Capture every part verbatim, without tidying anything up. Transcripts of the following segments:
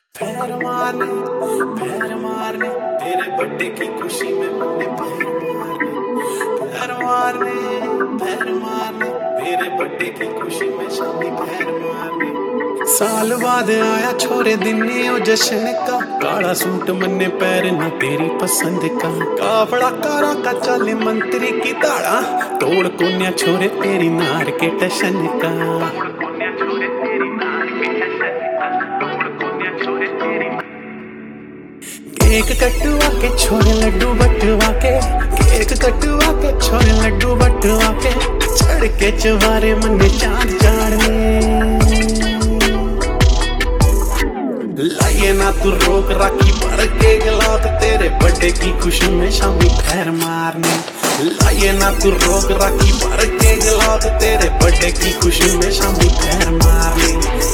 पैर मारने पैर मारने तेरे बर्थडे की खुशी में मैंने पैर मारने पैर मारने पैर मारने तेरे बर्थडे की खुशी में शामी पैर मारने। साल बाद आया छोरे दिन ओ जश्न का, काला सूट मन्ने पैर ना तेरी पसंद का, काफड़ा कारा का चले मंत्री की ताड़ा, तोड़ कोन्या छोरे तेरी नार के टशन का। केक कटवा के छोरे लड्डू बटवा के, केक कटवा के छोरे लड्डू बटवा के, चढ़ के चवारे मन्ने चांद चाड़ने। लाइए ना तू रोक राखी भर के गलात तेरे बर्थडे की खुशी में शामी पैर मारने। लाइए ना तू रोक राखी भर के गलात तेरे बर्थडे की खुशी में शामी पैर मारने।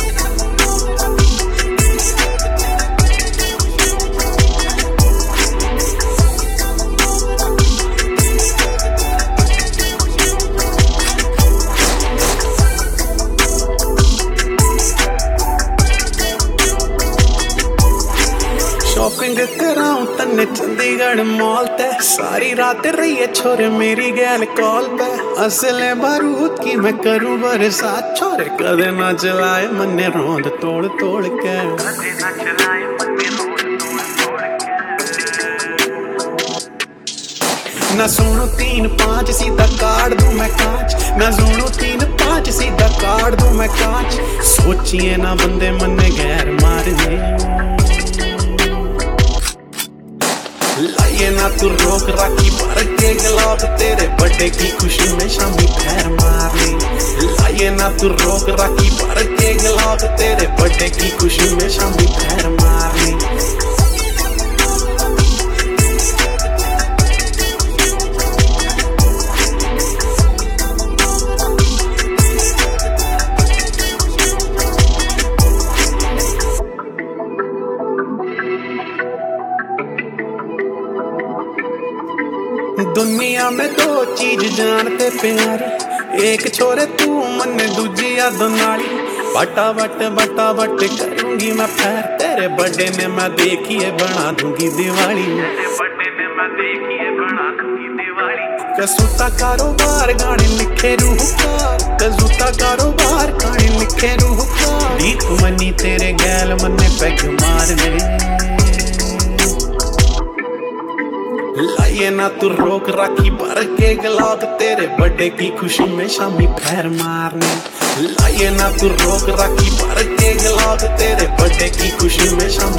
शॉपिंग कराऊं तन्ने चंडीगढ़ मॉल ते, सारी रात रही है छोरे मेरी गैल कॉल पे, असले बारूद की मैं करूं बरसात, छोरे कदे ना चलाए मन्ने रोंद तोड़ तोड़ के। ना सुनो तीन पाँच सीधा काट दूं मैं कांच, ना सुनो तीन पाँच सीधा काट दूं मैं कांच, सोचिए ना बंदे मन्ने गैर मारने। लाइए ना तू रोक राखी भर के गलात तेरे बर्थडे की खुशी में शामी पैर मारने। लाइए ना तू रोक राखी भर के गलात तेरे बर्थडे की खुशी में शामी पैर मारने। दुनिया में दो चीज जानते प्यार, एक छोरे तू मन दूजी याद नाली, बटा बट बटा बट करूंगी मैं पैर तेरे बर्थडे में मैं देखिए बना दूंगी दिवाली, तेरे बर्थडे में मैं देखिए बना दूंगी दिवाली। कसूता कारोबार गाने लिखे रूहकार, कसूता कारोबार गाने लिखे रूहकार, दीप मनी तेरे गैल मन्ने पैग मारने। लाइए ना तू रोक राखी भर के गलात तेरे बर्थडे की खुशी में शामी पैर मारने। लाइए ना तू रोक राखी भर के गलात तेरे बर्थडे की खुशी में शामी